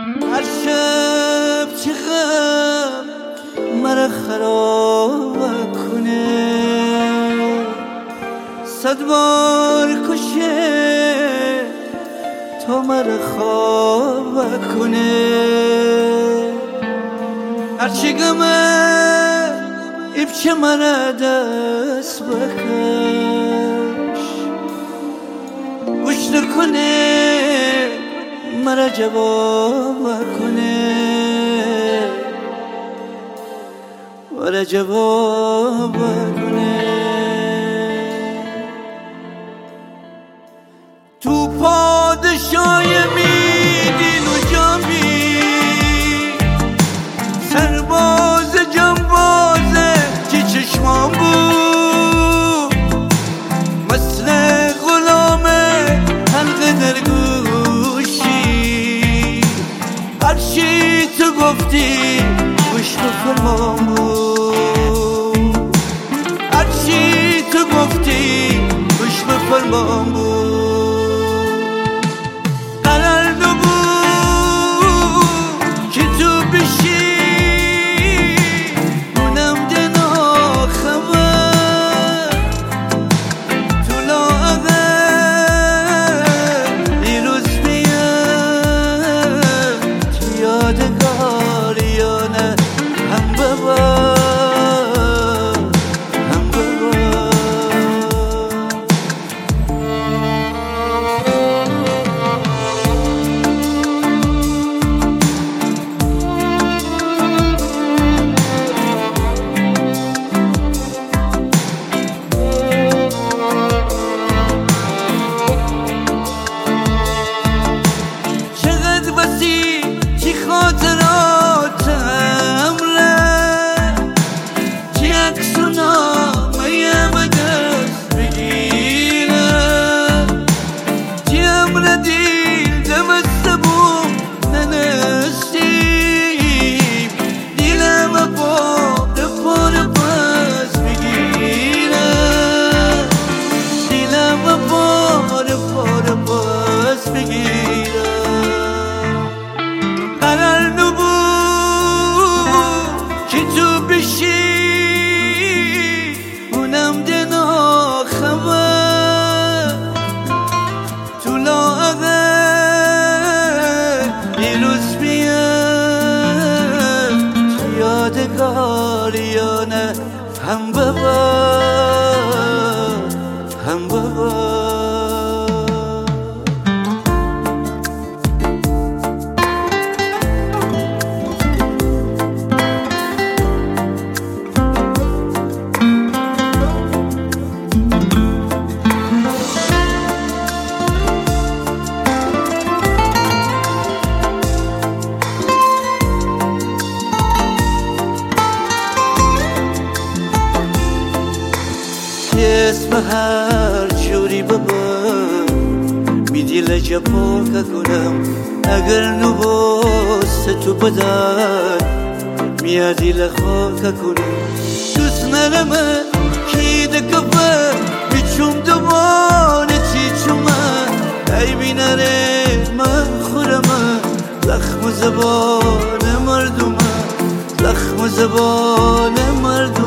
هر شب چه غم مرا خراب کنه، 100 بار کشه تا مرا خواب کنه. هرچی غمه ایبچه مرا دست بکش، گوش نکنه مرا جواب کنه، مرا جواب کنه. تو پادشای میدین و جامی، سرباز جنبازه چه چشمان بود، مثل غلامه حلقه در گوشی. هرچی تو گفتی گوش بفرمان بود، هرچی تو گفتی گوش بفرمان بود. قرار نبود که تو بشی اونم دنا خبر، تو لاغر دیروز بیاد تو یادگار یا نه هم ببر. چی خاطراتم ره، چی عکس و نامه به دست بگیرم، چی امر دیل دمسته بود ننستیم، دیلم پاره پاره پس بگیرم، دیلم پاره پاره پس بگیرم. قرار نبود که تو بشی اونم دنا خبر، تو لاغر دیروز بیاد تو یادگار یا نه هم ببر هم ببر. اسم هر جوری ببر میدیل جپا که کنم، اگر نباست تو بدن میادی لخوا که کنم. دوست نرمه کی دکفه بیچوم دوباره چی چومه، ای بینره من خورمه زخم زبان مردمه، زخم زبان مردمه.